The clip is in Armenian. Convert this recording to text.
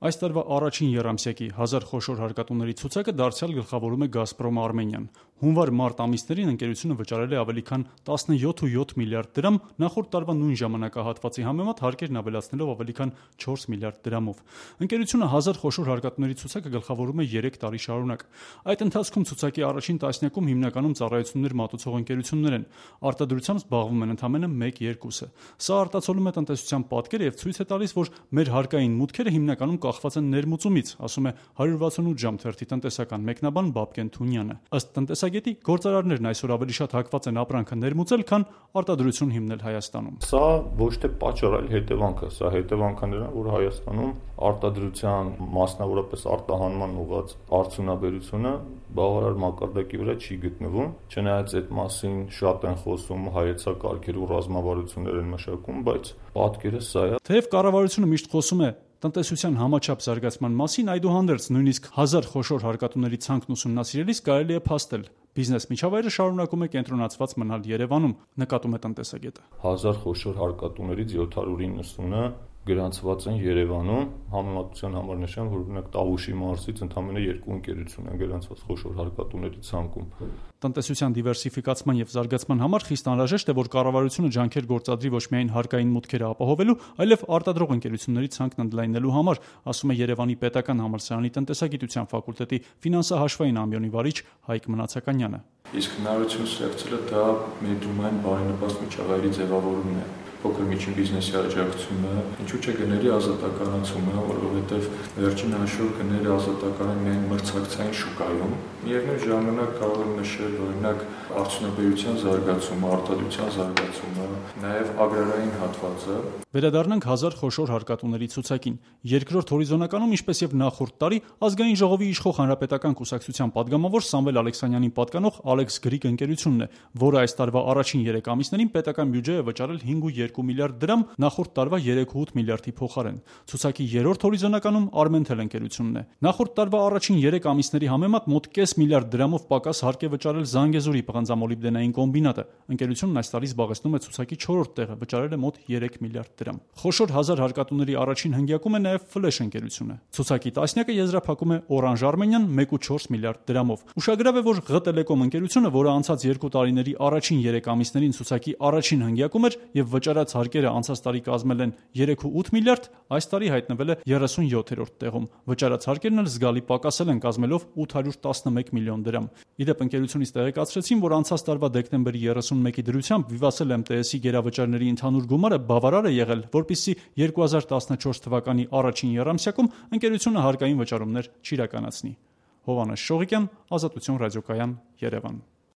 Այս տարվա առաջին եռամսյակի 1000 խոշոր հարկատուների ցուցակը դարձյալ գլխավորում է Գազպրոմ Արմենիան։ Հունվար-մարտ ամիսներին ընկերությունը վճարել է ավելի քան 17.7 միլիարդ դրամ, նախորդ տարվա նույն ժամանակահատվածի համեմատ հարկերն ավելացնելով ավելի քան 4 միլիարդ դրամով։ Ընկերությունը 1000 խոշոր հարկատուների ցուցակը գլխավորում է 3 տարի շարունակ։ Այդ ընթացքում ցուցակի առաջին տասնյակում հիմնականում ծառայություններ մատուցող ընկերություններ են։ Արտադրությամբ զբաղվում են ընդամենը 1-2-ը։ Սա արտացոլում է տնտեսության պատկերը եւ ցույց է տալիս, որ մեր հարկային մուտքերը հիմնականում կախված են ներմուծումից, ասում է 168 ժամ թերթի տնտեսական մեկնաբան Բաբկեն Թունյանը։ Ըստ տնտեսագետի, գործարարներն այսօր ավելի շատ հակված են ապրանքը ներմուծել, քան արտադրություն հիմնել Հայաստանում։ Սա ոչ թե պատճառ, այլ հետևանք է, սա հետևանքն է, որ Հայաստանում արտադրության, մասնավորապես արտահանման ուղղված արդյունաբերությունը բավարար մակարդակի վրա չի գտնվում, չնայած այդ մասին շատ են խոսում, հայեցակարգեր ու ռազմավարություններ են մշակում, բայց պատկերը սա է։ Թեև կառավարությունը միշտ խոսում է տնտեսության համաչափ զարգացման մասին, այդուհանդերձ նույնիսկ 1000 խոշոր հարկատուների ցանկն ուսումնասիրելիս կարելի է փաստել. բիզնես միջավայրը շարունակում է կենտրոնացված մնալ Երևանում, նկատում է տնտեսագետը։ 1000 խոշոր հարկատուներից 790-ը գրանցված են Երևանում, համեմատության համար նշեմ, որ օրինակ Տավուշի մարզից ընդամենը 2 ընկերություն են գրանցված խոշոր հարկատուների ցանկում։ Տնտեսության դիվերսիֆիկացման եւ զարգացման համար խիստ անհրաժեշտ է, որ կառավարությունը ջանքեր գործադրի ոչ միայն հարկային մուտքերը ապահովելու, այլև արտադրող ընկերությունների ցանկն ընդլայնելու համար, ասում է Երևանի պետական համալսարանի տնտեսագիտության ֆակուլտետի ֆինանսահաշվային ամբիոնի վարիչ Հայկ Մնացականյանը։ Իսկ հնարավորություն ստեղծելը դա մեդրումային բարենպաստ միջավայրի ձևավորումն է, փոքր միջին բիզնեսի աջակցումը, ինչու՞ չէ գների ազատականացումը, որովհետև վերջին հաշվով գները ազատական են միայն մրցակցային շուկայում։ Միևնույն ժամանակ կարող եմ նշել օրինակ արդյունաբերության զարգացումը, արտադրության զարգացումը, նաև agrarային հատվածը։ Վերադառնանք 1000 խոշոր հարկատուների ցուցակին։ Երկրորդ հորիզոնականում, ինչպես եւ նախորդ տարի, ազգային ժողովի իշխող հանրապետական կուսակցության падգամավոր Սամվել Ալեքսանյանին պատկանող Alex Greek ընկերությունն է, որը այս տարվա առաջին 3 ամիսներին պետական բյուջե է վճարել 5.2 միլիարդ դրամ, նախորդ տարվա 3.8 միլիարդի փոխարեն։ Ցուցակի երրորդ հորիզոնականում Armentel ընկերությունն է։ Նախորդ տարվա առաջին 3 ամիսների համեմատ մոտ կես միլիարդ դրամով պակաս հարկ է վճարել Զանգեզուրի պղնձամոլիբդենային կոմբինատը։ Ընկերությունն այս տարի զբաղեցնում է ցուցակի 4-րդ տեղը, վճարել է մոտ 3 միլիարդ դրամ։ Խոշոր 1000 հարկատուների առաջին հնգյակում է նաև Flash ընկերությունը։ Ցուցակի տասնյակը եզրափակում է Orange Armenian 1.4 միլիարդ դրամով։ Ուշագրավ է, որ Ղ Տելեկոմ ընկերությունը, որը անցած 2 տարիների առաջին 3 ամիսներին ցուցակի առաջին հնգյակում էր եւ վճարած հարկերը անցած տարի կազմել են 3.8 միլիարդ, այս տարի հայտնվել է 37-րդ տեղում։ Վճարած հարկերն էլ զգալի պակասել են, կազմելով 811 միլիոն դրամ։ Իդեպ ընկերությունից տեղեկացրեցին, որ անցած տարվա դեկտեմբերի 31-ի դրությամբ Vivatel MTS-ի գերավճարների ընդհանուր գումարը բավարար է եղել, որպեսզի 2014 թվականի առաջին եռամսյակում ընկերությունը հարկային վճարումներ չիրականացնի։ Հովհաննես Շողիկյան, Ազատություն ռադիոկայան, Երևան։